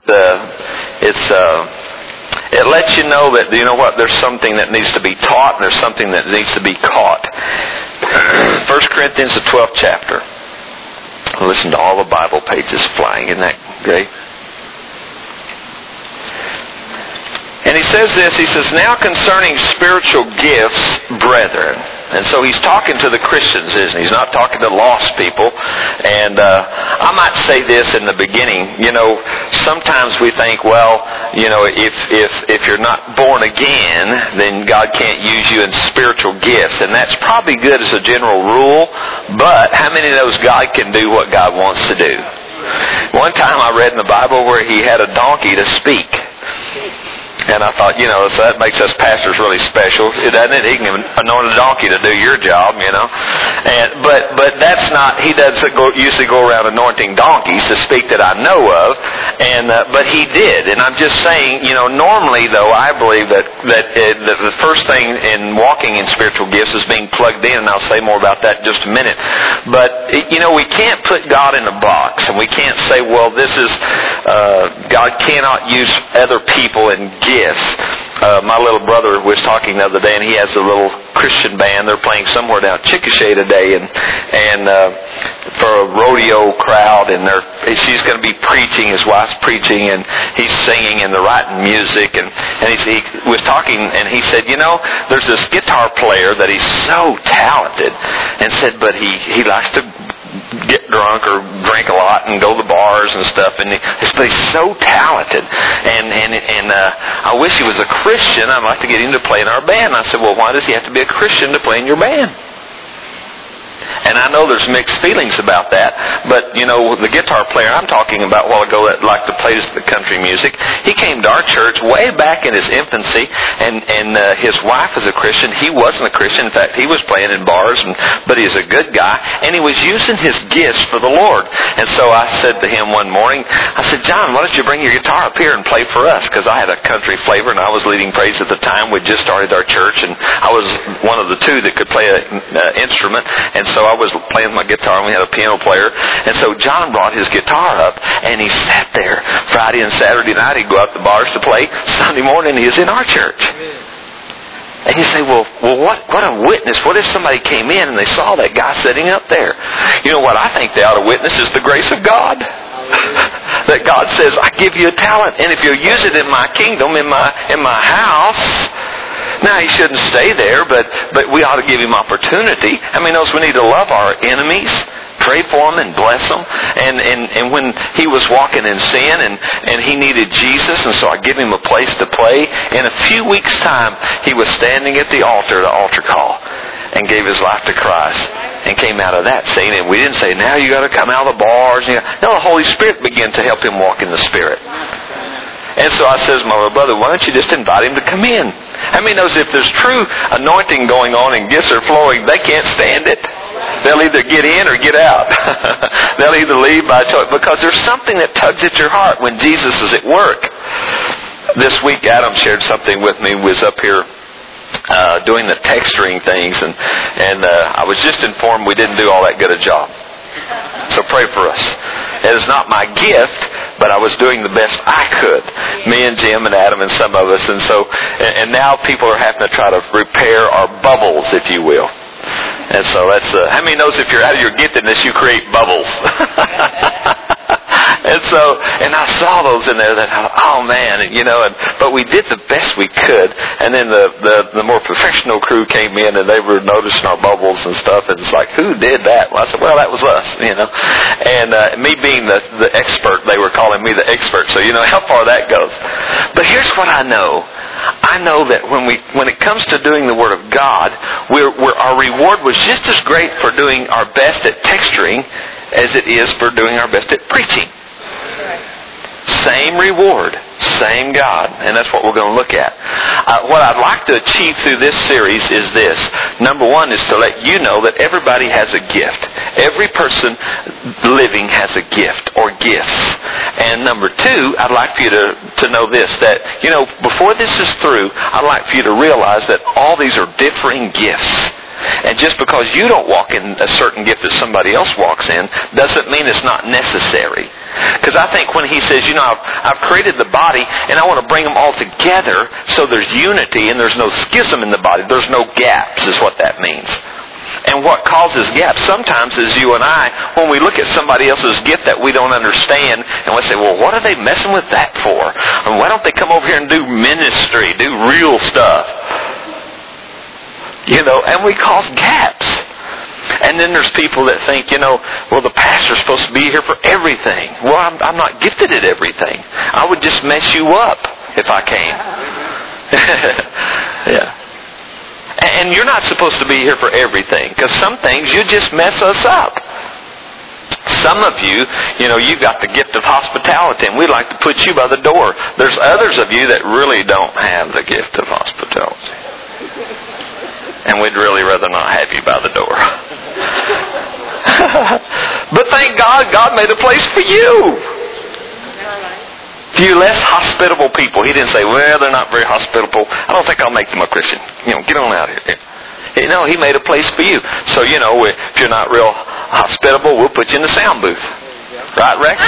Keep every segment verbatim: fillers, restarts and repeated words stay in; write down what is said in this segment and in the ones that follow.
uh, it's uh, it lets you know that, you know what, there's something that needs to be taught and there's something that needs to be caught. First Corinthians, the twelfth chapter. Listen to all the Bible pages flying. Isn't that great? And he says this, he says, now concerning spiritual gifts, brethren. And so he's talking to the Christians, isn't he? He's not talking to lost people. And uh, I might say this in the beginning, you know, sometimes we think, well, you know, if, if, if you're not born again, then God can't use you in spiritual gifts. And that's probably good as a general rule, but how many knows God can do what God wants to do? One time I read in the Bible where he had a donkey to speak. And I thought, you know, so that makes us pastors really special, doesn't it? He can anoint a donkey to do your job, you know. And but but that's not. He doesn't go, usually go around anointing donkeys to speak that I know of. And uh, but he did. And I'm just saying, you know, normally though, I believe that that, uh, that the first thing in walking in spiritual gifts is being plugged in. And I'll say more about that in just a minute. But you know, we can't put God in a box, and we can't say, well, this is uh, God cannot use other people in gifts. Uh, my little brother was talking the other day, and he has a little Christian band. They're playing somewhere down Chickasha today, and and uh, for a rodeo crowd, and they're she's going to be preaching. His wife's preaching, and he's singing, and they're writing music. And and he, he was talking, and he said, you know, there's this guitar player that he's so talented, and said, but he he likes to get drunk or drink a lot and go to the bars and stuff, and he, but he's so talented, and and and uh, I wish he was a Christian. I'd like to get him to play in our band. And I said, well, why does he have to be a Christian to play in your band? And I know there's mixed feelings about that, but, you know, the guitar player I'm talking about a while ago that liked to play the country music, he came to our church way back in his infancy, and, and uh, his wife is a Christian. He wasn't a Christian. In fact, he was playing in bars, and, but he's a good guy, and he was using his gifts for the Lord. And so I said to him one morning, I said, John, why don't you bring your guitar up here and play for us? Because I had a country flavor, and I was leading praise at the time. We'd just started our church, and I was one of the two that could play an uh, instrument, and so I was playing my guitar, and we had a piano player. And so John brought his guitar up, and he sat there Friday and Saturday night. He'd go out to the bars to play. Sunday morning, he was in our church. And you say, well, well, what, what a witness. What if somebody came in and they saw that guy sitting up there? You know what I think they ought to witness is the grace of God. That God says, I give you a talent, and if you'll use it in my kingdom, in my in my house. Now, he shouldn't stay there, but but we ought to give him opportunity. I mean, knows we need to love our enemies, pray for them, and bless them. And, and, and when he was walking in sin, and, and he needed Jesus, and so I give him a place to play. In a few weeks' time, he was standing at the altar, the altar call, and gave his life to Christ, and came out of that scene. And we didn't say, now you got to come out of the bars. No, the Holy Spirit began to help him walk in the Spirit. And so I says, my little brother, why don't you just invite him to come in? How many knows if there's true anointing going on and gifts are flowing, they can't stand it. They'll either get in or get out. They'll either leave by choice, because there's something that tugs at your heart when Jesus is at work. This week, Adam shared something with me. Was up here uh, doing the texturing things, and and uh, I was just informed we didn't do all that good a job. So pray for us. It is not my gift, but I was doing the best I could. Me and Jim and Adam and some of us. And so, and now people are having to try to repair our bubbles, if you will. And so that's, uh, how many knows if you're out of your giftedness, you create bubbles? And so, and I saw those in there that, oh man, you know, and, but we did the best we could. And then the, the, the more professional crew came in, and they were noticing our bubbles and stuff. And it's like, who did that? Well, I said, well, that was us, you know. And uh, me being the, the expert, they were calling me the expert. So you know how far that goes. But here's what I know. I know that when we, when it comes to doing the Word of God, we're, we're, our reward was just as great for doing our best at texturing as it is for doing our best at preaching. Same reward, same God, and that's what we're going to look at. Uh, what I'd like to achieve through this series is this. Number one is to let you know that everybody has a gift. Every person living has a gift or gifts. And number two, I'd like for you to, to know this, that, you know, before this is through, I'd like for you to realize that all these are differing gifts. And just because you don't walk in a certain gift that somebody else walks in doesn't mean it's not necessary. Because I think when he says, you know, I've, I've created the body and I want to bring them all together so there's unity and there's no schism in the body. There's no gaps is what that means. And what causes gaps sometimes is you and I, when we look at somebody else's gift that we don't understand, and we say, well, what are they messing with that for? And why don't they come over here and do ministry, do real stuff? You know, and we cause gaps. And then there's people that think, you know, well, the pastor's supposed to be here for everything. Well, I'm, I'm not gifted at everything. I would just mess you up if I came. Yeah. And you're not supposed to be here for everything, because some things you just mess us up. Some of you, you know, you've got the gift of hospitality, and we'd like to put you by the door. There's others of you that really don't have the gift of hospitality. And we'd really rather not have you by the door. But thank God, God made a place for you. Few less hospitable people. He didn't say, well, they're not very hospitable. I don't think I'll make them a Christian. You know, get on out of here. You know, He made a place for you. So, you know, if you're not real hospitable, we'll put you in the sound booth. Right, Rex?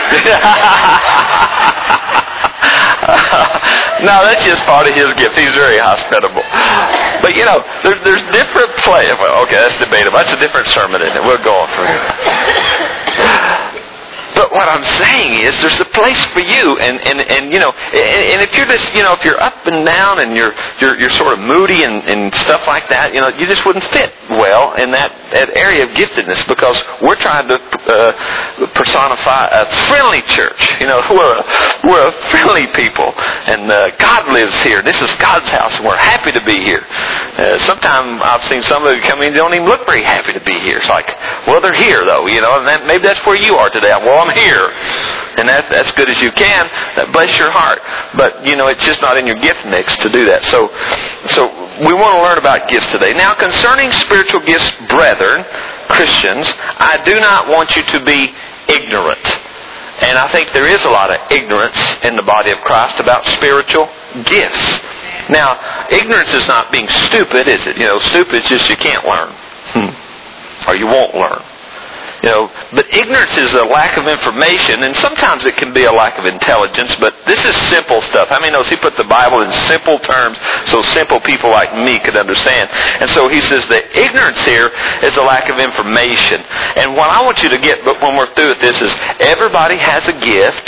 No, that's just part of His gift. He's very hospitable. But, you know, there's, there's different play. Well, okay, that's debatable. That's a different sermon, isn't it? We'll go on from here. But what I'm saying is there's a place for you, and, and, and you know, and, and if you're just, you know, if you're up and down and you're you're, you're sort of moody and, and stuff like that, you know, you just wouldn't fit well in that, that area of giftedness, because we're trying to uh, personify a friendly church. You know, we're a, we're a friendly people, and uh, God lives here. This is God's house, and we're happy to be here. Uh, sometimes I've seen some of you come in, they don't even look very happy to be here. It's like, well, they're here though, you know, and that, maybe that's where you are today. Well, I'm here, and that, that's good as you can. That bless your heart. But, you know, it's just not in your gift mix to do that. So, so we want to learn about gifts today. Now, concerning spiritual gifts, brethren, Christians, I do not want you to be ignorant. And I think there is a lot of ignorance in the body of Christ about spiritual gifts. Now, ignorance is not being stupid, is it? You know, stupid is just you can't learn. Hmm. Or you won't learn. You know, but ignorance is a lack of information, and sometimes it can be a lack of intelligence, but this is simple stuff. How many knows He put the Bible in simple terms so simple people like me could understand? And so He says the ignorance here is a lack of information. And what I want you to get, but when we're through with this, is everybody has a gift,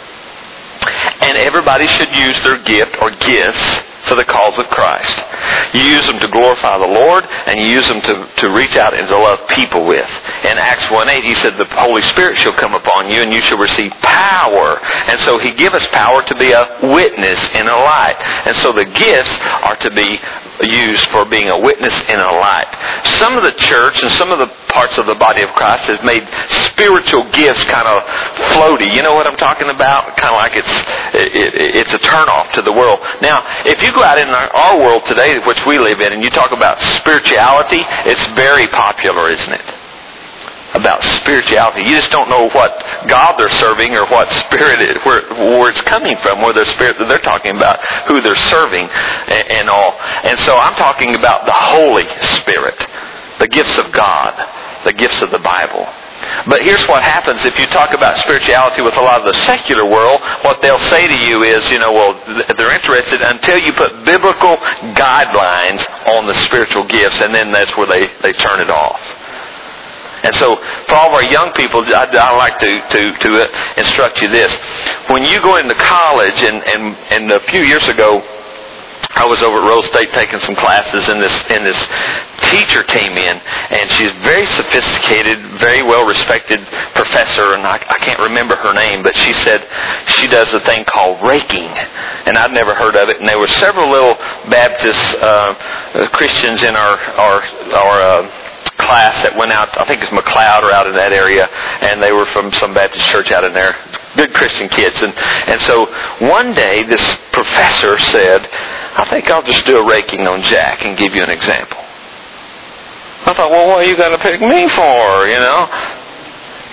and everybody should use their gift or gifts for the cause of Christ. You use them to glorify the Lord, and you use them to, to reach out and to love people with. In Acts one eight, He said, the Holy Spirit shall come upon you, and you shall receive power. And so He give us power to be a witness in a light. And so the gifts are to be used for being a witness in a light. Some of the church and some of the parts of the body of Christ has made spiritual gifts kind of floaty. You know what I'm talking about? Kind of like it's it, it's a turnoff to the world. Now, if you go out in our, our world today, which we live in, and you talk about spirituality, it's very popular, isn't it? About spirituality. You just don't know what God they're serving or what spirit it, where, where it's coming from, where their spirit that they're talking about, who they're serving, and, and all. And so I'm talking about the Holy Spirit, the gifts of God, the gifts of the Bible. But here's what happens if you talk about spirituality with a lot of the secular world. What they'll say to you is, you know, well, they're interested until you put biblical guidelines on the spiritual gifts, and then that's where they, they turn it off. And so, for all of our young people, I, I like to, to, to instruct you this. When you go into college, and, and, and a few years ago, I was over at Rose State taking some classes, and this and this teacher came in, and she's a very sophisticated, very well-respected professor, and I, I can't remember her name, but she said she does a thing called raking, and I'd never heard of it. And there were several little Baptist uh, Christians in our our our. Uh, class that went out, I think it's McLeod or out in that area, and they were from some Baptist church out in there. Good Christian kids. And, and so one day this professor said, I think I'll just do a raking on Jack and give you an example. I thought, well, what are you going to pick me for, you know?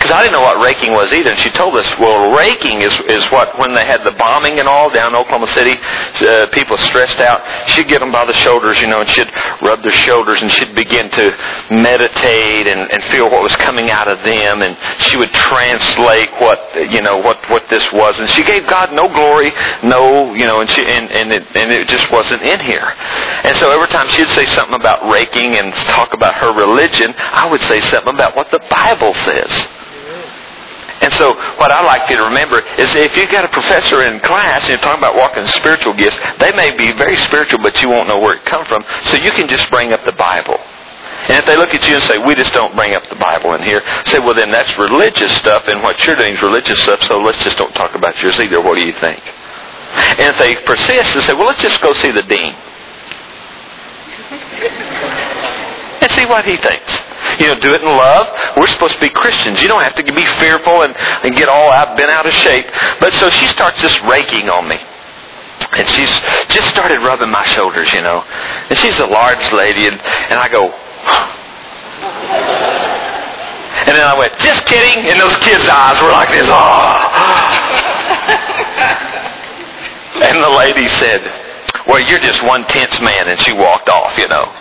Because I didn't know what raking was either. And she told us, well, raking is is what, when they had the bombing and all down in Oklahoma City, uh, people stressed out, she'd get them by the shoulders, you know, and she'd rub their shoulders and she'd begin to meditate and, and feel what was coming out of them. And she would translate what, you know, what, what this was. And she gave God no glory, no, you know, and she and, and, it, and it just wasn't in here. And so every time she'd say something about raking and talk about her religion, I would say something about what the Bible says. And so what I like you to remember is if you've got a professor in class and you're talking about walking in spiritual gifts, they may be very spiritual, but you won't know where it comes from. So you can just bring up the Bible. And if they look at you and say, we just don't bring up the Bible in here, say, well, then that's religious stuff, and what you're doing is religious stuff, so let's just don't talk about yours either. What do you think? And if they persist and say, well, let's just go see the dean and see what he thinks. You know, do it in love. We're supposed to be Christians. You don't have to be fearful and, and get all out, bent out of shape. But so she starts just raking on me. And she's just started rubbing my shoulders, you know. And she's a large lady, and, and I go, and then I went, just kidding. And those kids' eyes were like this, oh. And the lady said, well, you're just one tense man. And she walked off, you know.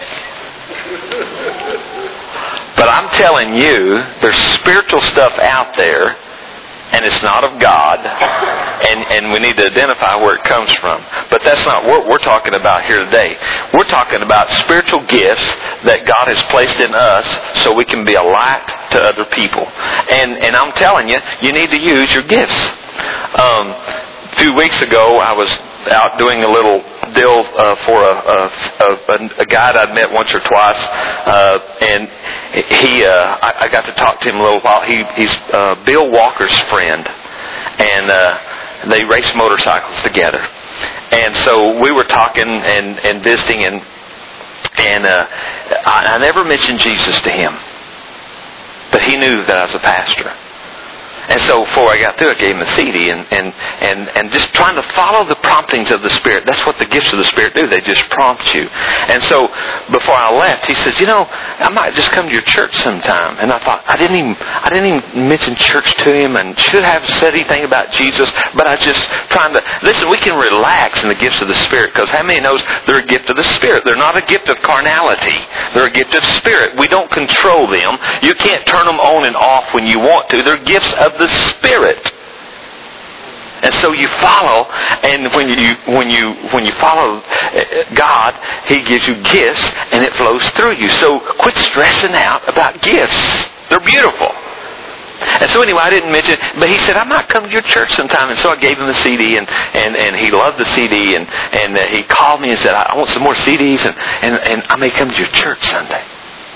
But I'm telling you, there's spiritual stuff out there, and it's not of God, and, and we need to identify where it comes from. But that's not what we're talking about here today. We're talking about spiritual gifts that God has placed in us so we can be a light to other people. And, and I'm telling you, you need to use your gifts. Um, a few weeks ago, I was out doing a little deal uh, for a, a, a, a guy that I'd met once or twice, uh, and he, uh, I, I got to talk to him a little while. He, he's uh, Bill Walker's friend, and uh, they race motorcycles together. And so we were talking and, and visiting, and and uh, I, I never mentioned Jesus to him, but he knew that I was a pastor. And so before I got through, I gave him a C D and, and, and, and just trying to follow the promptings of the Spirit. That's what the gifts of the Spirit do. They just prompt you. And so before I left, he says, you know, I might just come to your church sometime. And I thought, I didn't even, I didn't even mention church to him and should have said anything about Jesus, but I just trying to, listen, we can relax in the gifts of the Spirit, because how many knows they're a gift of the Spirit? They're not a gift of carnality. They're a gift of Spirit. We don't control them. You can't turn them on and off when you want to. They're gifts of the Spirit. And so you follow, and when you when you when you follow God, He gives you gifts, and it flows through you. So quit stressing out about gifts. They're beautiful. And so anyway, I didn't mention, but he said, I might come to your church sometime. And so I gave him the C D, and, and, and he loved the C D, and, and he called me and said, I want some more C Ds, and, and, and I may come to your church Sunday.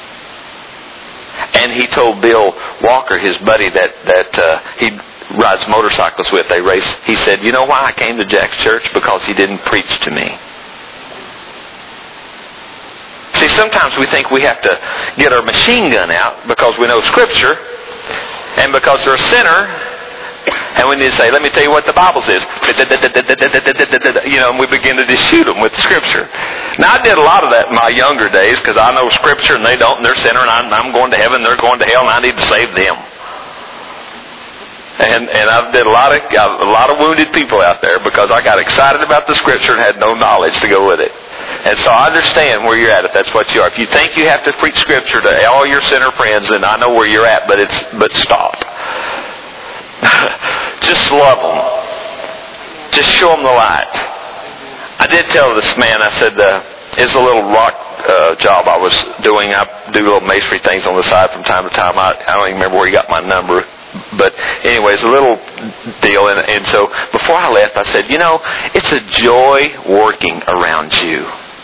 And he told Bill Walker, his buddy that, that uh, he rides motorcycles with, they race, he said, you know why I came to Jack's church? Because he didn't preach to me. See, sometimes we think we have to get our machine gun out because we know Scripture, and because they're a sinner, and we need to say, let me tell you what the Bible says. You know, and we begin to just shoot them with Scripture. Now, I did a lot of that in my younger days because I know Scripture and they don't, and they're sinner, and I'm, I'm going to heaven, they're going to hell, and I need to save them. And and I've did a lot of got a lot of wounded people out there because I got excited about the Scripture and had no knowledge to go with it. And so I understand where you're at if that's what you are. If you think you have to preach Scripture to all your sinner friends, then I know where you're at, but it's but stop. Just love them. Just show them the light. I did tell this man, I said, uh, it's a little rock uh, job I was doing. I do little masonry things on the side from time to time. I, I don't even remember where he got my number. But anyways, a little deal. And, and so before I left, I said, you know, it's a joy working around you.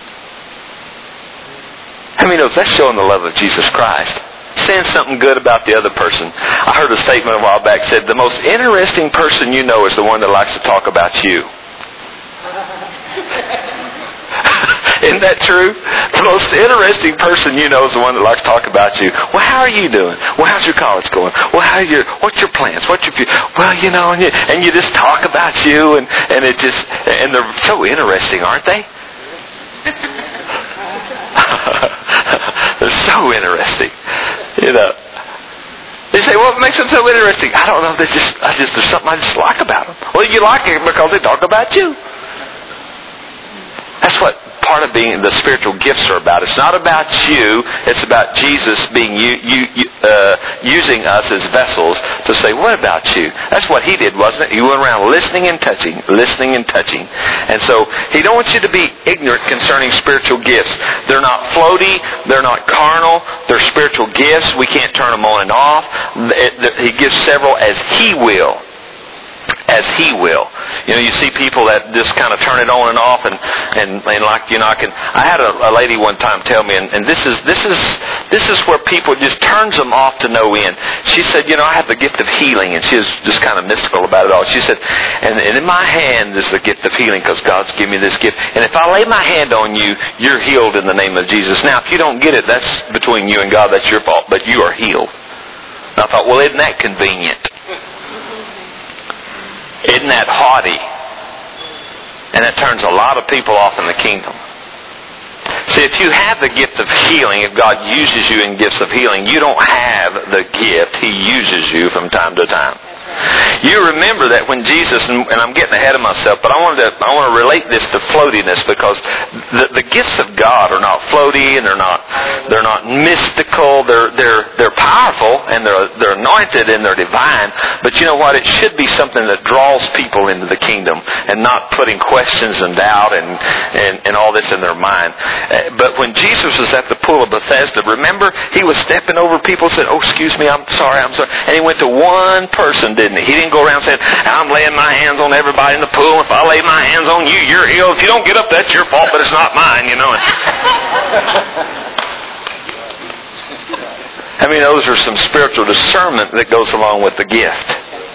How many knows that's showing the love of Jesus Christ? Saying something good about the other person. I heard a statement a while back said, the most interesting person you know is the one that likes to talk about you. Isn't that true? The most interesting person you know is the one that likes to talk about you. Well, how are you doing? Well, how's your college going? Well, how are your, what's your plans? What's your, well, you know, and you, and you just talk about you, and, and it just, and they're so interesting, aren't they? They're so interesting, you know. They say, well, what makes them so interesting? I don't know. They just, I just, there's something I just like about them. Well, you like it because they talk about you. That's what part of being the spiritual gifts are about. It's not about you. It's about Jesus being you, you, you uh, using us as vessels to say, what about you? That's what he did, wasn't it? He went around listening and touching, listening and touching. And so he don't want you to be ignorant concerning spiritual gifts. They're not floaty. They're not carnal. They're spiritual gifts. We can't turn them on and off. He gives several as he will. As he will. You know, you see people that just kind of turn it on and off, and, and, and like, you know, I can, I had a, a lady one time tell me, and, and this is, this is, this is where people just turns them off to no end. She said, you know, I have the gift of healing, and she was just kind of mystical about it all. She said, and, and in my hand is the gift of healing because God's given me this gift. And if I lay my hand on you, you're healed in the name of Jesus. Now, if you don't get it, that's between you and God. That's your fault, but you are healed. And I thought, well, isn't that convenient? Isn't that haughty? And it turns a lot of people off in the kingdom. See, if you have the gift of healing, if God uses you in gifts of healing, you don't have the gift. He uses you from time to time. You remember that when Jesus, and, and I'm getting ahead of myself, but I wanted to, I want to relate this to floatiness because the, the gifts of God are not floaty and they're not, they're not mystical. They're, they're, they're powerful and they're, they're anointed and they're divine. But you know what? It should be something that draws people into the kingdom and not putting questions and doubt and, and, and all this in their mind. But when Jesus was at the pool of Bethesda, remember, he was stepping over people and said, oh, excuse me, I'm sorry, I'm sorry. And he went to one person, didn't he? He didn't go around saying, I'm laying my hands on everybody in the pool. If I lay my hands on you, you're healed. If you don't get up, that's your fault, but it's not mine, you know. I mean, those are some spiritual discernment that goes along with the gift.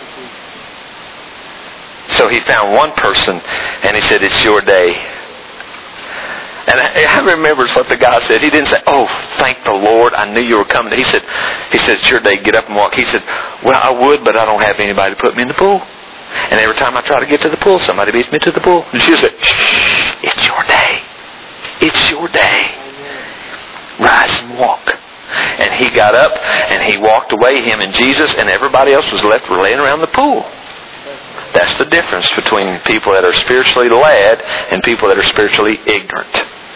So he found one person, and he said, it's your day. And I, I remember what the guy said. He didn't say, oh, thank the Lord, I knew you were coming. He said, he said, it's your day, get up and walk. He said, well, I would, but I don't have anybody to put me in the pool. And every time I try to get to the pool, somebody beats me to the pool. And she said, shh, it's your day. It's your day. Rise and walk. And he got up and he walked away, him and Jesus, and everybody else was left laying around the pool. That's the difference between people that are spiritually led and people that are spiritually ignorant.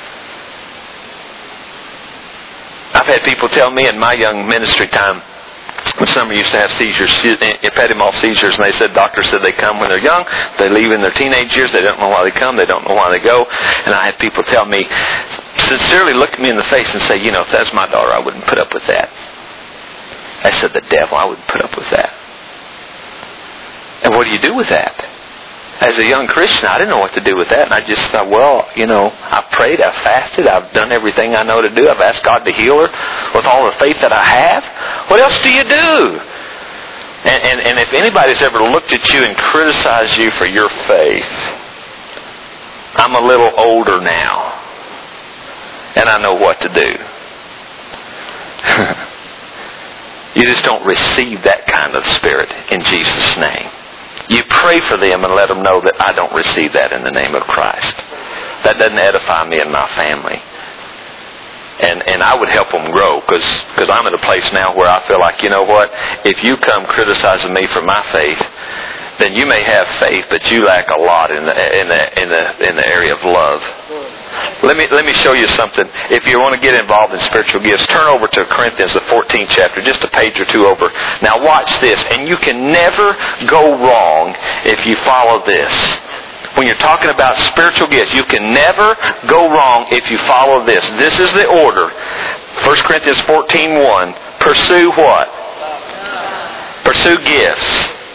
I've had people tell me in my young ministry time, when some used to have seizures, epididymal seizures, and they said, doctors said they come when they're young, they leave in their teenage years, they don't know why they come, they don't know why they go. And I had people tell me, sincerely look at me in the face and say, you know, if that's my daughter, I wouldn't put up with that. I said, the devil, I wouldn't put up with that. And what do you do with that? As a young Christian, I didn't know what to do with that. And I just thought, well, you know, I've prayed, I've fasted, I've done everything I know to do. I've asked God to heal her with all the faith that I have. What else do you do? And, and, and if anybody's ever looked at you and criticized you for your faith, I'm a little older now. And I know what to do. You just don't receive that kind of spirit in Jesus' name. You pray for them and let them know that I don't receive that in the name of Christ. That doesn't edify me and my family. And and I would help them grow because because I'm at a place now where I feel like, you know what? If you come criticizing me for my faith, then you may have faith, but you lack a lot in the in the in the in the area of love. Let me let me show you something. If you want to get involved in spiritual gifts, turn over to Corinthians, the fourteenth chapter, just a page or two over. Now watch this, and you can never go wrong if you follow this. When you're talking about spiritual gifts, you can never go wrong if you follow this. This is the order. First Corinthians fourteen one. Pursue what? Pursue gifts.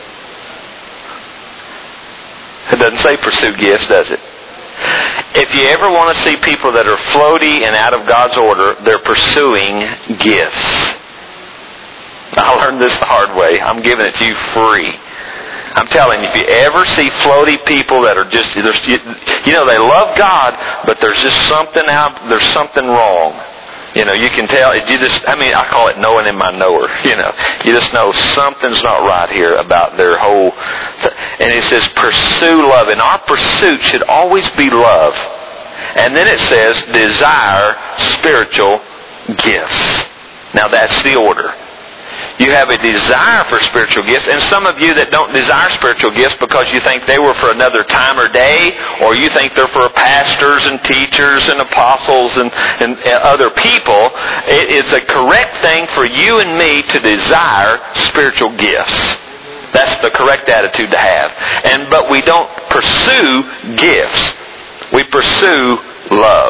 It doesn't say pursue gifts, does it? If you ever want to see people that are floaty and out of God's order, they're pursuing gifts. I learned this the hard way. I'm giving it to you free. I'm telling you, if you ever see floaty people that are just, you know, they love God, but there's just something out, there's something wrong. You know, you can tell, you just, I mean, I call it knowing in my knower. You know, you just know something's not right here about their whole, and it says pursue love. And our pursuit should always be love. And then it says desire spiritual gifts. Now that's the order. You have a desire for spiritual gifts, and some of you that don't desire spiritual gifts because you think they were for another time or day, or you think they're for pastors and teachers and apostles and, and other people, it's a correct thing for you and me to desire spiritual gifts. That's the correct attitude to have. And but we don't pursue gifts. We pursue love.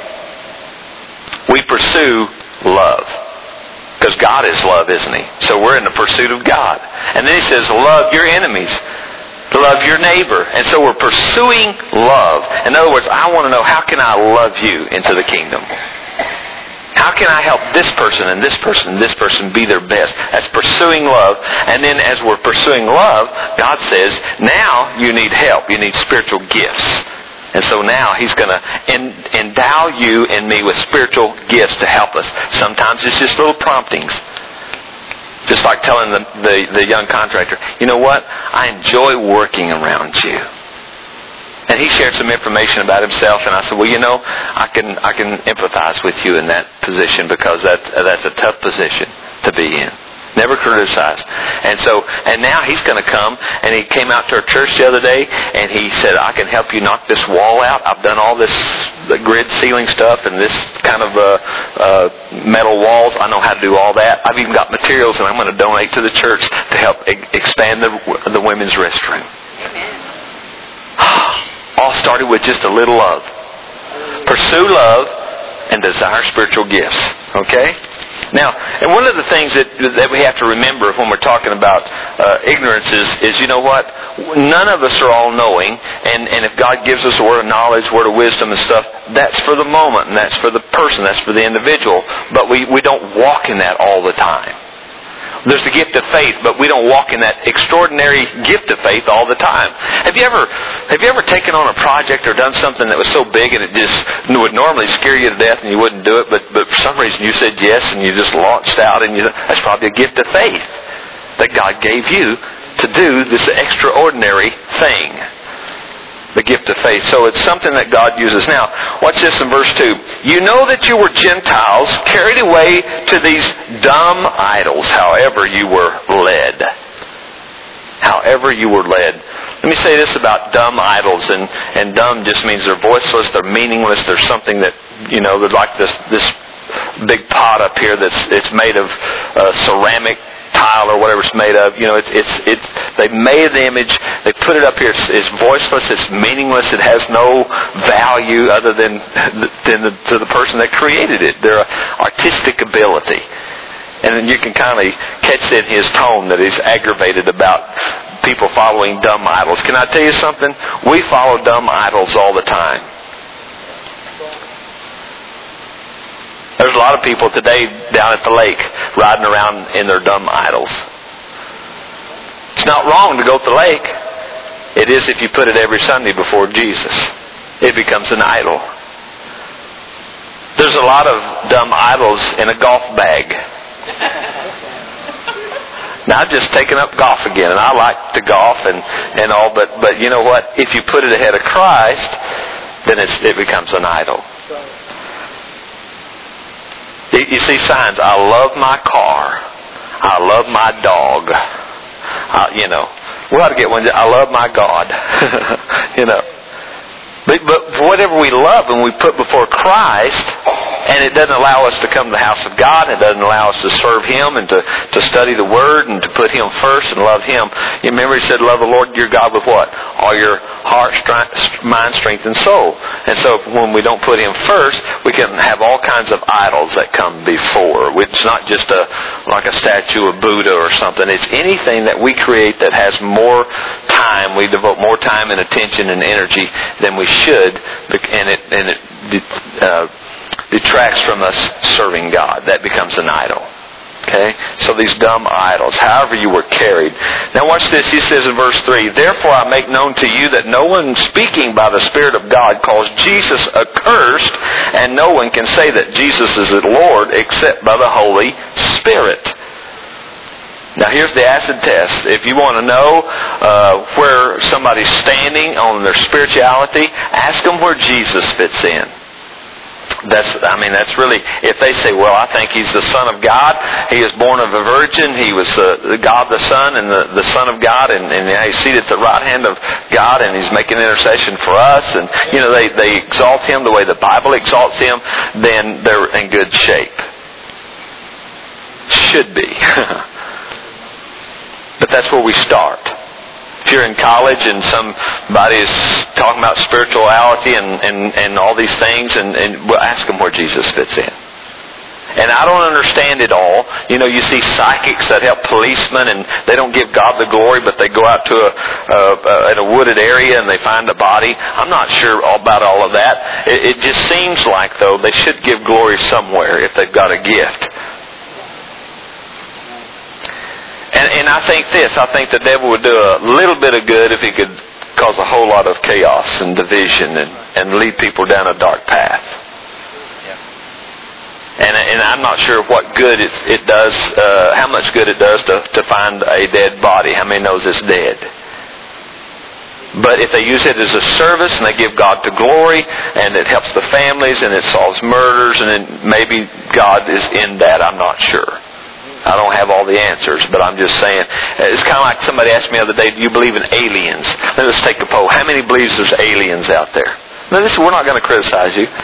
We pursue love. Because God is love, isn't He? So we're in the pursuit of God. And then He says, love your enemies. Love your neighbor. And so we're pursuing love. In other words, I want to know, how can I love you into the kingdom? How can I help this person and this person and this person be their best? That's pursuing love. And then as we're pursuing love, God says, now you need help. You need spiritual gifts. And so now He's going to endow you and me with spiritual gifts to help us. Sometimes it's just little promptings. Just like telling the, the, the young contractor, you know what? I enjoy working around you. And he shared some information about himself, and I said, well, you know, I can I can empathize with you in that position, because that, that's a tough position to be in. Never criticized. And so, and now he's going to come, and he came out to our church the other day, and he said, I can help you knock this wall out. I've done all this, the grid ceiling stuff, and this kind of uh, uh, metal walls. I know how to do all that. I've even got materials, and I'm going to donate to the church to help e- expand the, the women's restroom. All started with just a little love. Pursue love and desire spiritual gifts. Okay? Now, and one of the things that that we have to remember when we're talking about uh, ignorance is, is, you know what? None of us are all-knowing, and, and if God gives us a word of knowledge, word of wisdom and stuff, that's for the moment, and that's for the person, that's for the individual. But we, we don't walk in that all the time. There's the gift of faith, but we don't walk in that extraordinary gift of faith all the time. Have you ever have you ever taken on a project or done something that was so big and it just would normally scare you to death and you wouldn't do it, but, but for some reason you said yes and you just launched out, and you, that's probably a gift of faith that God gave you to do this extraordinary thing. The gift of faith. So it's something that God uses. Now, watch this in verse two. You know that you were Gentiles, carried away to these dumb idols, however you were led. However you were led. Let me say this about dumb idols, and, and dumb just means they're voiceless, they're meaningless, there's something that, you know, they're like this, this big pot up here that's it's made of uh, ceramic tile or whatever it's made of. You know, it's it's it's they made the image, they put it up here. It's, it's voiceless, it's meaningless, it has no value other than than the, to the person that created it. Their artistic ability, and then you can kind of catch in his tone that he's aggravated about people following dumb idols. Can I tell you something? We follow dumb idols all the time. There's a lot of people today down at the lake riding around in their dumb idols. It's not wrong to go to the lake. It is if you put it every Sunday before Jesus. It becomes an idol. There's a lot of dumb idols in a golf bag. Now I've just taken up golf again, and I like to golf and, and all, but, but you know what? If you put it ahead of Christ, then it's, it becomes an idol. You see signs. I love my car. I love my dog. I, you know, we ought to get one. I love my God. You know, but, but whatever we love and we put before Christ, and it doesn't allow us to come to the house of God. It doesn't allow us to serve Him and to, to study the Word and to put Him first and love Him. You remember He said, love the Lord your God with what? All your heart, strength, mind, strength, and soul. And so when we don't put Him first, we can have all kinds of idols that come before. It's not just a like a statue of Buddha or something. It's anything that we create that has more time. We devote more time and attention and energy than we should, and it and it uh, detracts from us serving God. That becomes an idol. Okay? So these dumb idols, however you were carried. Now watch this. He says in verse three, therefore I make known to you that no one speaking by the Spirit of God calls Jesus accursed, and no one can say that Jesus is the Lord except by the Holy Spirit. Now here's the acid test. If you want to know uh, where somebody's standing on their spirituality, ask them where Jesus fits in. That's, I mean, that's really, if they say, well, I think He's the Son of God. He was born of a virgin. He was uh, God the Son and the, the Son of God. And, and He's seated at the right hand of God. And He's making intercession for us. And, you know, they, they exalt Him the way the Bible exalts Him. Then they're in good shape. Should be. But that's where we start. If you're in college and somebody is talking about spirituality and, and, and all these things, and, and we'll ask them where Jesus fits in. And I don't understand it all. You know, you see psychics that help policemen, and they don't give God the glory, but they go out to a, a, a, in a wooded area and they find a body. I'm not sure all about all of that. It, it just seems like, though, they should give glory somewhere if they've got a gift. And, and I think this, I think the devil would do a little bit of good if he could cause a whole lot of chaos and division and, and lead people down a dark path. Yeah. And, and I'm not sure what good it, it does, uh, how much good it does to, to find a dead body. How many knows it's dead? But if they use it as a service and they give God the glory and it helps the families and it solves murders and then maybe God is in that, I'm not sure. I don't have all the answers, but I'm just saying, it's kind of like somebody asked me the other day, do you believe in aliens? Let's take a poll. How many believes there's aliens out there? Now, listen, we're not going to criticize you.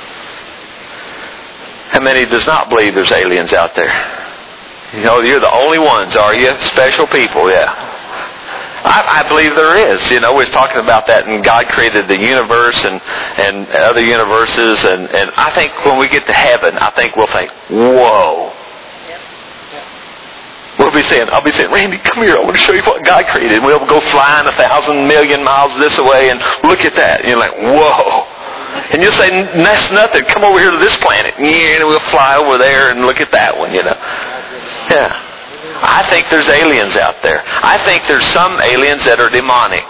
How many does not believe there's aliens out there? You know, you're the only ones, are you? Special people, yeah. I, I believe there is. You know, we was talking about that, and God created the universe and, and other universes, and, and I think when we get to heaven, I think we'll think, whoa. We'll be saying, I'll be saying, Randy, come here. I want to show you what God created. And we'll go flying a thousand million miles this way and look at that. And you're like, whoa. And you'll say, that's nothing. Come over here to this planet. And we'll fly over there and look at that one, you know. Yeah. I think there's aliens out there. I think there's some aliens that are demonic.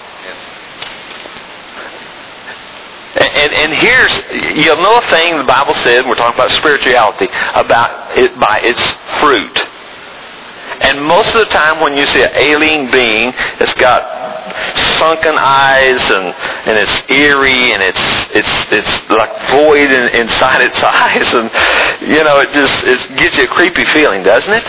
And, and, and here's, you'll know a thing the Bible said, we're talking about spirituality, about it by its fruit. And most of the time when you see an alien being, it's got sunken eyes and, and it's eerie and it's it's it's like void in, inside its eyes, and you know, it just it gives you a creepy feeling, doesn't it?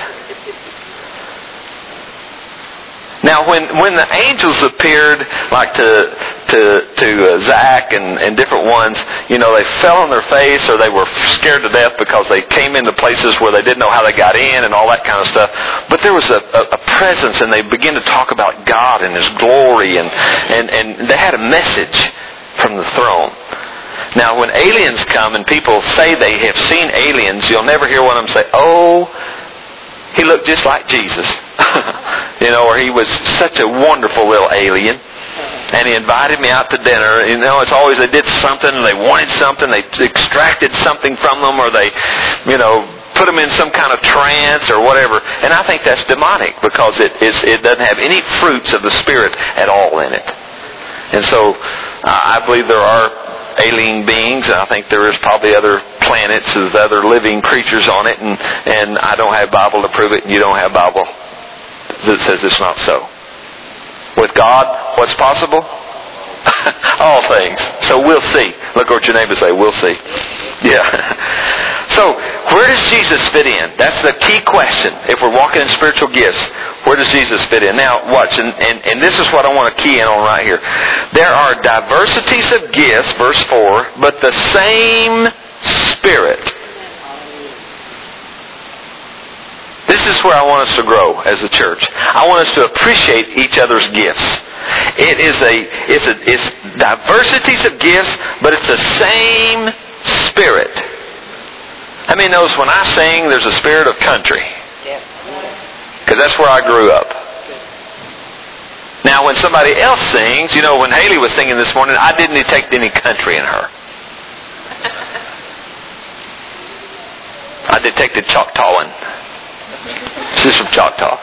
Now, when when the angels appeared, like to to to uh, Zach and, and different ones, you know, they fell on their face or they were scared to death because they came into places where they didn't know how they got in and all that kind of stuff. But there was a, a, a presence, and they began to talk about God and His glory, and, and, and they had a message from the throne. Now, when aliens come and people say they have seen aliens, you'll never hear one of them say, "Oh, he looked just like Jesus." You know, or he was such a wonderful little alien. And he invited me out to dinner. You know, it's always they did something, they wanted something, they extracted something from them, or they, you know, put them in some kind of trance or whatever. And I think that's demonic because it is it doesn't have any fruits of the Spirit at all in it. And so uh, I believe there are alien beings, and I think there is probably other planets with other living creatures on it, and, and I don't have Bible to prove it, and you don't have Bible that says it's not so. With God, what's possible? All things. So we'll see. Look what your neighbor say, we'll see. Yeah. So, where does Jesus fit in? That's the key question. If we're walking in spiritual gifts, where does Jesus fit in? Now, watch, and, and, and this is what I want to key in on right here. There are diversities of gifts, verse four, but the same Spirit. This is where I want us to grow as a church. I want us to appreciate each other's gifts. It is a, it's a, it's diversities of gifts, but it's the same Spirit. How many knows when I sing, there's a spirit of country? Because that's where I grew up. Now, when somebody else sings, you know, when Haley was singing this morning, I didn't detect any country in her. I detected Choctawing. She's from Choctaw.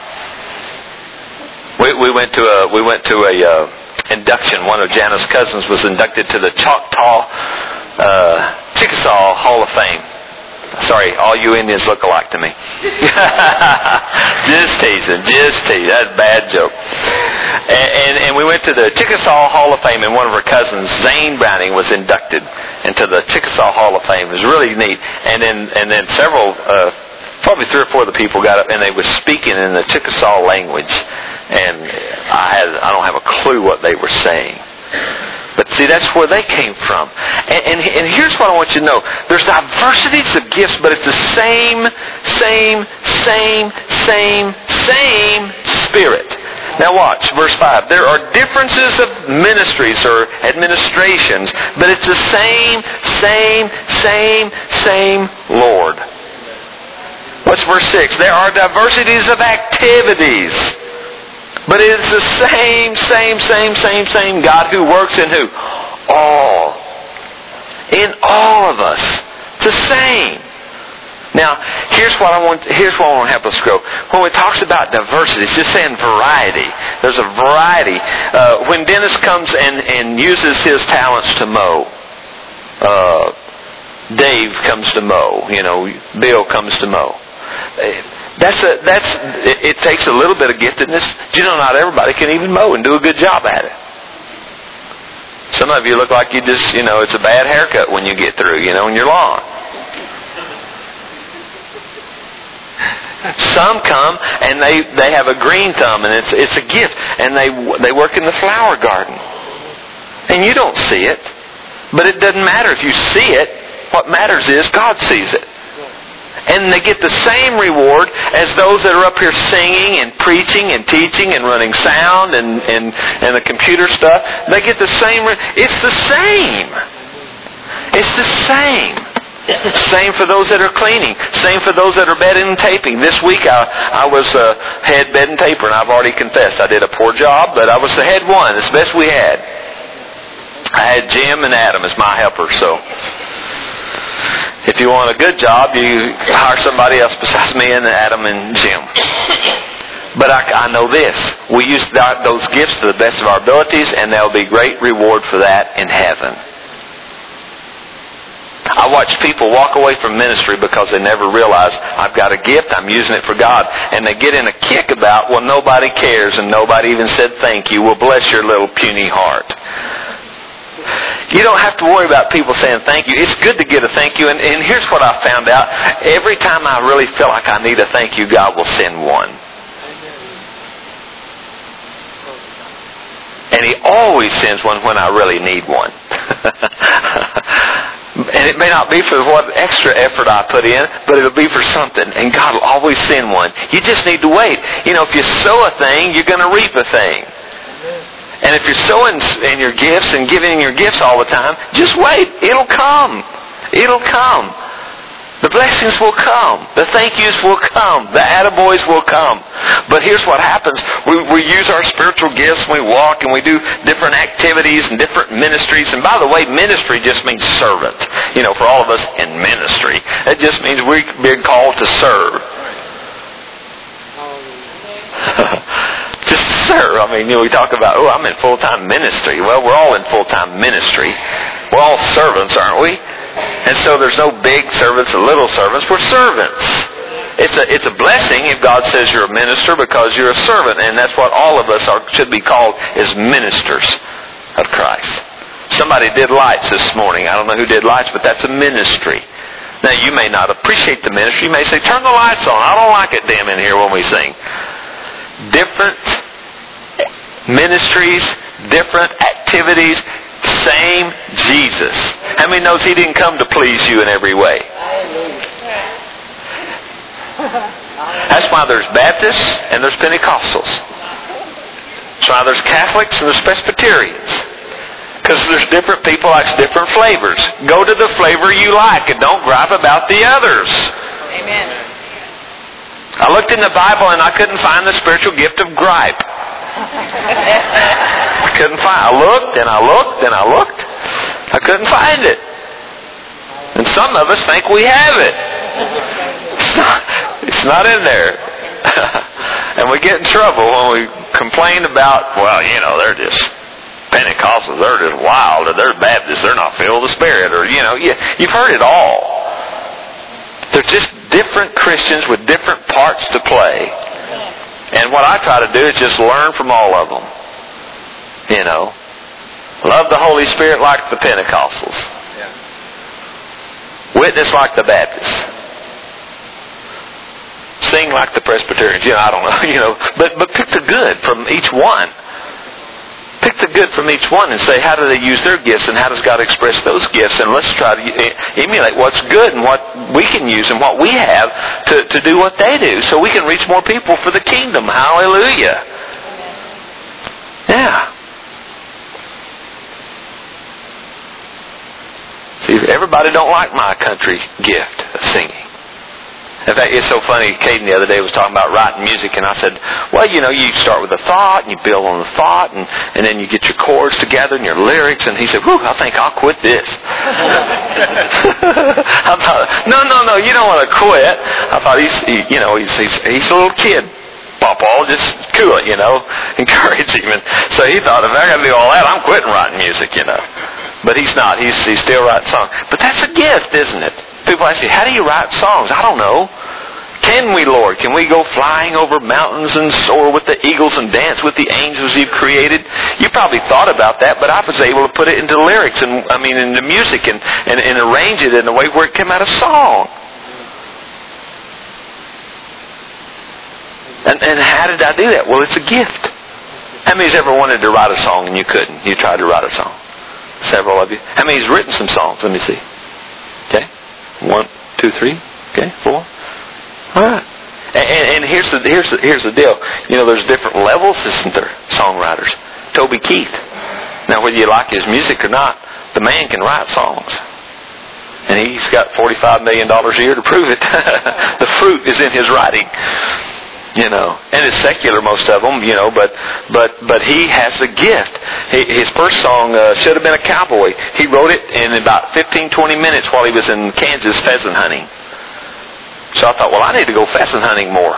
We we went to a we went to a uh, induction. One of Janice's cousins was inducted to the Choctaw uh, Chickasaw Hall of Fame. Sorry, all you Indians look alike to me. Just teasing, just teasing. That's a bad joke. And, and, and we went to the Chickasaw Hall of Fame, and one of her cousins, Zane Browning, was inducted into the Chickasaw Hall of Fame. It was really neat. And then, and then several, uh, probably three or four of the people got up, and they were speaking in the Chickasaw language. And I had, I don't have a clue what they were saying. But see, that's where they came from. And, and, and here's what I want you to know. There's diversities of gifts, but it's the same, same, same, same, same Spirit. Now watch, verse five. There are differences of ministries or administrations, but it's the same, same, same, same Lord. What's verse six? There are diversities of activities, but it is the same, same, same, same, same God who works in who? All. In all of us. It's the same. Now, here's what I want. Here's what I want to help us grow. When it talks about diversity, it's just saying variety. There's a variety. Uh, when Dennis comes and, and uses his talents to mow, uh, Dave comes to mow. You know, Bill comes to mow. That's a that's. It, it takes a little bit of giftedness. You know, not everybody can even mow and do a good job at it. Some of you look like you just, you know, it's a bad haircut when you get through, you know, in your lawn. Some come and they, they have a green thumb and it's it's a gift, and they they work in the flower garden, and you don't see it, but it doesn't matter if you see it. What matters is God sees it, and they get the same reward as those that are up here singing and preaching and teaching and running sound and and and the computer stuff. They get the same. It's the same. It's the same. Same for those that are cleaning. Same for those that are bedding and taping. This week I, I was uh, head bed and taper, and I've already confessed I did a poor job, but I was the head one. It's the best we had. I had Jim and Adam as my helpers. So if you want a good job, you hire somebody else besides me and Adam and Jim. But I, I know this. We use those gifts to the best of our abilities, and there will be great reward for that in heaven. I watch people walk away from ministry because they never realize, I've got a gift, I'm using it for God. And they get in a kick about, well, nobody cares and nobody even said thank you. Well, bless your little puny heart. You don't have to worry about people saying thank you. It's good to get a thank you. And, and here's what I found out. Every time I really feel like I need a thank you, God will send one. And He always sends one when I really need one. And it may not be for what extra effort I put in, but it'll be for something. And God will always send one. You just need to wait. You know, if you sow a thing, you're going to reap a thing. And if you're sowing in your gifts and giving your gifts all the time, just wait. It'll come. It'll come. The blessings will come. The thank yous will come. The attaboys will come. But here's what happens. We, we use our spiritual gifts and we walk and we do different activities and different ministries. And by the way, ministry just means servant. You know, for all of us in ministry. It just means we're being called to serve. Just serve. I mean, you know, we talk about, oh, I'm in full-time ministry. Well, we're all in full-time ministry. We're all servants, aren't we? And so there's no big servants and little servants. We're servants. It's a it's a blessing if God says you're a minister because you're a servant, and that's what all of us are should be called, is ministers of Christ. Somebody did lights this morning. I don't know who did lights, but that's a ministry. Now you may not appreciate the ministry. You may say, turn the lights on. I don't like it dim in here when we sing. Different ministries, different activities, same Jesus. How many knows He didn't come to please you in every way? That's why there's Baptists and there's Pentecostals. That's why there's Catholics and there's Presbyterians. Because there's different people like different flavors. Go to the flavor you like and don't gripe about the others. Amen. I looked in the Bible and I couldn't find the spiritual gift of gripe. I couldn't find it. I looked and I looked and I looked. I couldn't find it. And some of us think we have it. It's not, it's not in there. And we get in trouble when we complain about, well, you know, they're just Pentecostals, they're just wild, or they're Baptists, they're not filled with the Spirit, or, you know, you, you've heard it all. They're just different Christians with different parts to play. And what I try to do is just learn from all of them. You know. Love the Holy Spirit like the Pentecostals. Yeah. Witness like the Baptists. Sing like the Presbyterians. You know, I don't know. You know, but but pick the good from each one. Pick the good from each one and say, how do they use their gifts and how does God express those gifts? And let's try to emulate what's good and what we can use and what we have to, to do what they do so we can reach more people for the kingdom. Hallelujah. Yeah. See, everybody don't like my country gift of singing. In fact, it's so funny, Caden the other day was talking about writing music, and I said, well, you know, you start with a thought, and you build on the thought, and, and then you get your chords together and your lyrics, and he said, whew, I think I'll quit this. I thought, no, no, no, you don't want to quit. I thought, he's, he, you know, he's, he's, he's a little kid. Papa, just cool it, you know, encourage him. And so he thought, if I got to do all that, I'm quitting writing music, you know. But he's not. He's, he's still writing songs. But that's a gift, isn't it? People ask you, how do you write songs? I don't know. Can we, Lord? Can we go flying over mountains and soar with the eagles and dance with the angels you've created? You probably thought about that, but I was able to put it into lyrics and, I mean, into music and, and, and arrange it in a way where it came out of song. And, and how did I do that? Well, it's a gift. How many's ever wanted to write a song and you couldn't? You tried to write a song. Several of you. How many's written some songs? Let me see. Okay. One, two, three. Okay. Four. All right. And, and, and here's the here's the, here's the deal. You know, there's different levels, isn't there? Songwriters. Toby Keith. Now, whether you like his music or not, the man can write songs, and he's got forty-five million dollars a year to prove it. The fruit is in his writing. You know, and it's secular, most of them, you know, but but but he has a gift. He, his first song uh, should have been a cowboy. He wrote it in about fifteen, twenty minutes while he was in Kansas pheasant hunting. So I thought, well, I need to go pheasant hunting more.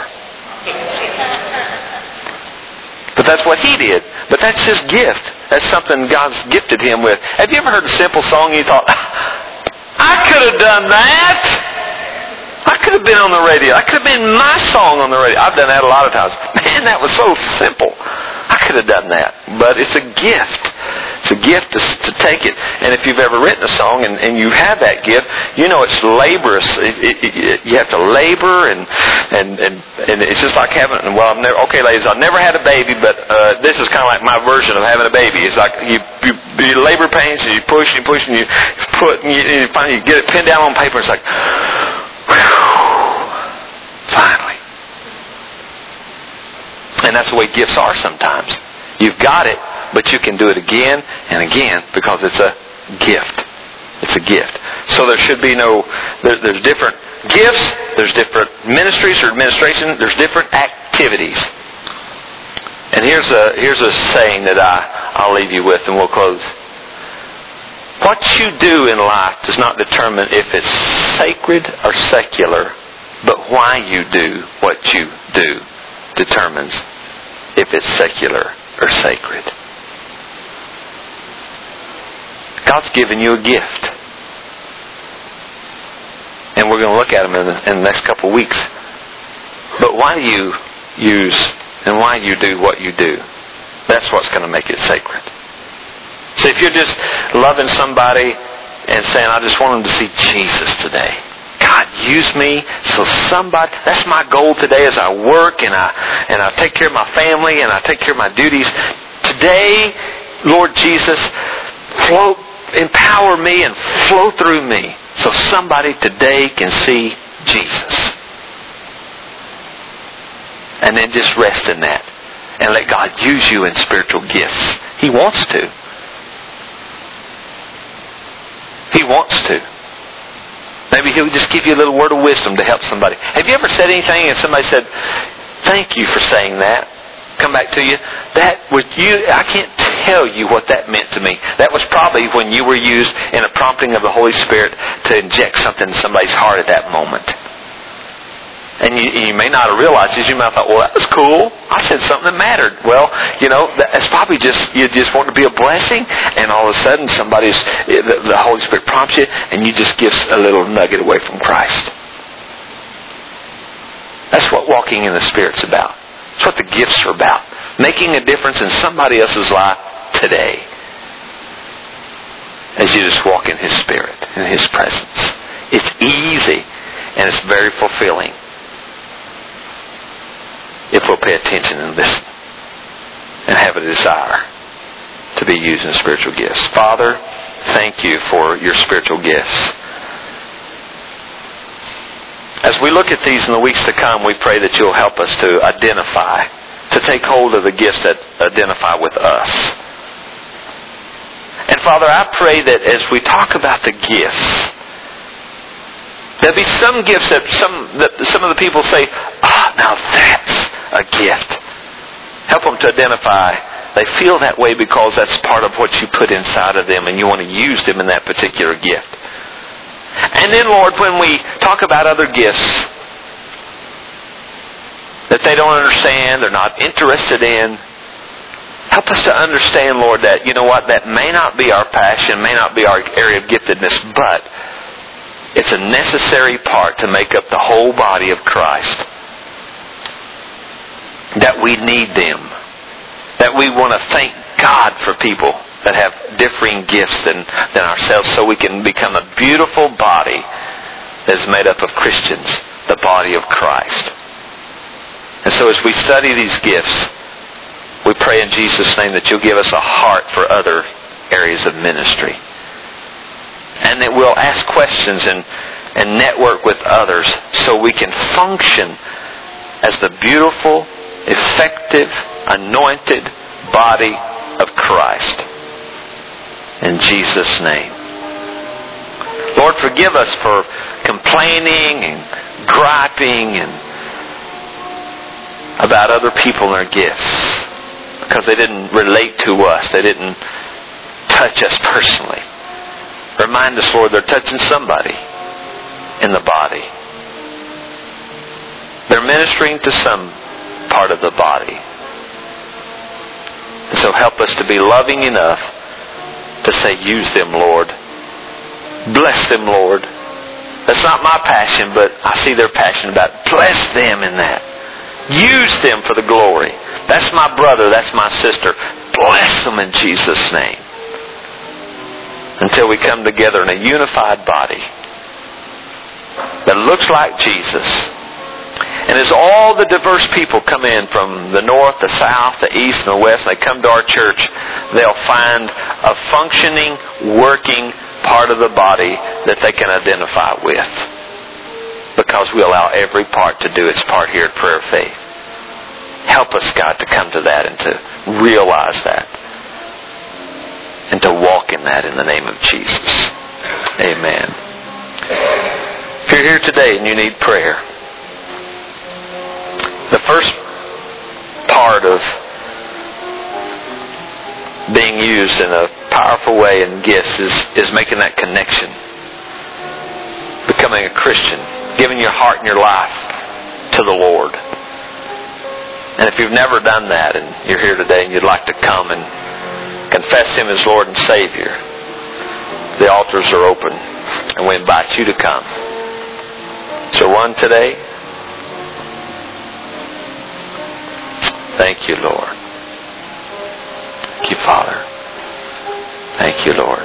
But that's what he did. But that's his gift. That's something God's gifted him with. Have you ever heard a simple song and you thought, I could have done that? I could have been on the radio. I could have been my song on the radio. I've done that a lot of times. Man, that was so simple. I could have done that. But it's a gift. It's a gift to, to take it. And if you've ever written a song and, and you have that gift, you know it's laborious. It, it, it, you have to labor, and, and, and, and it's just like having, well, I've never, okay, ladies, I've never had a baby, but uh, this is kind of like my version of having a baby. It's like you, you, you labor pains, and you push and push, and you put, and you, and you finally you get it pinned down on paper. It's like, finally. And that's the way gifts are sometimes. You've got it, but you can do it again and again because it's a gift. It's a gift. So there should be no, there, there's different gifts, there's different ministries or administration, there's different activities. And here's a, here's a saying that I, I'll leave you with and we'll close. What you do in life does not determine if it's sacred or secular, but why you do what you do determines if it's secular or sacred. God's given you a gift. And we're going to look at them in the, in the next couple of weeks. But why do you use and why you do what you do? That's what's going to make it sacred. So if you're just loving somebody and saying, I just want them to see Jesus today. God, use me so somebody, that's my goal today as I work and I and I take care of my family and I take care of my duties. Today, Lord Jesus, flow, empower me and flow through me so somebody today can see Jesus. And then just rest in that and let God use you in spiritual gifts. He wants to. He wants to. Maybe He'll just give you a little word of wisdom to help somebody. Have you ever said anything and somebody said, thank you for saying that? Come back to you. That was you. I can't tell you what that meant to me. That was probably when you were used in a prompting of the Holy Spirit to inject something in somebody's heart at that moment. And you, you may not have realized it. You might have thought, well, that was cool. I said something that mattered. Well, you know, that's probably just, you just want to be a blessing, and all of a sudden somebody's, the, the Holy Spirit prompts you, and you just give a little nugget away from Christ. That's what walking in the Spirit's about. That's what the gifts are about. Making a difference in somebody else's life today as you just walk in His Spirit, in His presence. It's easy and it's very fulfilling if we'll pay attention and listen and have a desire to be used in spiritual gifts. Father, thank you for your spiritual gifts. As we look at these in the weeks to come, we pray that you'll help us to identify, to take hold of the gifts that identify with us. And Father, I pray that as we talk about the gifts, there'll be some gifts that some that some of the people say, ah, now that's a gift. Help them to identify. They feel that way because that's part of what you put inside of them and you want to use them in that particular gift. And then, Lord, when we talk about other gifts that they don't understand, they're not interested in, help us to understand, Lord, that, you know what, that may not be our passion, may not be our area of giftedness, but it's a necessary part to make up the whole body of Christ. That we need them. That we want to thank God for people that have differing gifts than, than ourselves, so we can become a beautiful body that is made up of Christians, the body of Christ. And so as we study these gifts, we pray in Jesus' name that you'll give us a heart for other areas of ministry. And that we'll ask questions and, and network with others so we can function as the beautiful, effective, anointed body of Christ. In Jesus' name. Lord, forgive us for complaining and griping and about other people and their gifts because they didn't relate to us. They didn't touch us personally. Remind us, Lord, they're touching somebody in the body. They're ministering to some part of the body. And so help us to be loving enough to say, use them, Lord. Bless them, Lord. That's not my passion, but I see their passion about it. Bless them in that. Use them for the glory. That's my brother, that's my sister. Bless them in Jesus' name. Until we come together in a unified body that looks like Jesus. And as all the diverse people come in from the north, the south, the east, and the west, and they come to our church, they'll find a functioning, working part of the body that they can identify with. Because we allow every part to do its part here at Prayer of Faith. Help us, God, to come to that and to realize that. And to walk in that in the name of Jesus. Amen. If you're here today and you need prayer, the first part of being used in a powerful way in gifts is, is making that connection. Becoming a Christian. Giving your heart and your life to the Lord. And if you've never done that and you're here today and you'd like to come and confess Him as Lord and Savior, the altars are open and we invite you to come. Is there one today? Thank you, Lord. Thank you, Father. Thank you, Lord.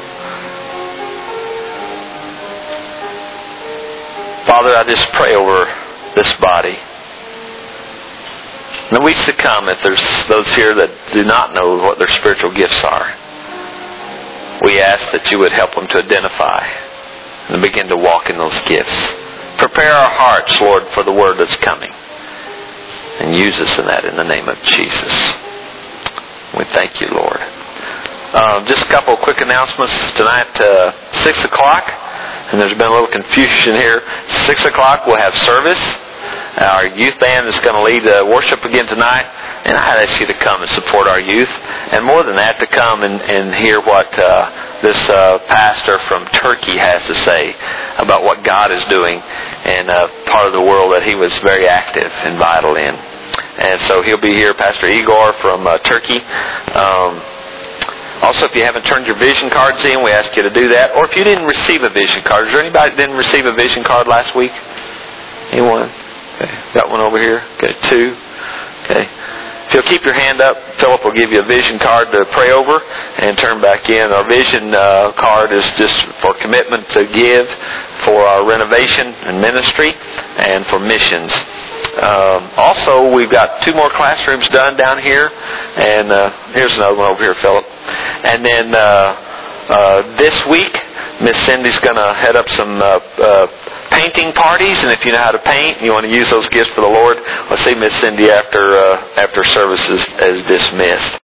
Father, I just pray over this body. In the weeks to come, if there's those here that do not know what their spiritual gifts are, we ask that you would help them to identify and begin to walk in those gifts. Prepare our hearts, Lord, for the word that's coming. And use us in that in the name of Jesus. We thank you, Lord. Um, just a couple of quick announcements. Tonight, uh, six o'clock, and there's been a little confusion here. six o'clock, we'll have service. Our youth band is going to lead uh, worship again tonight. And I'd ask you to come and support our youth. And more than that, to come and, and hear what uh, this uh, pastor from Turkey has to say about what God is doing in uh, part of the world that he was very active and vital in. And so he'll be here, Pastor Igor from uh, Turkey. Um, also, if you haven't turned your vision cards in, we ask you to do that. Or if you didn't receive a vision card, is there anybody that didn't receive a vision card last week? Anyone? Okay. Got one over here? Okay, two. Okay. If If you'll keep your hand up, Philip will give you a vision card to pray over and turn back in. Our vision uh, card is just for commitment to give for our renovation and ministry and for missions. Um, also, we've got two more classrooms done down here, and uh, here's another one over here, Philip. And then uh, uh, this week, Miss Cindy's going to head up some uh, uh, painting parties, and if you know how to paint and you want to use those gifts for the Lord, let's see Miss Cindy after uh, after services is dismissed.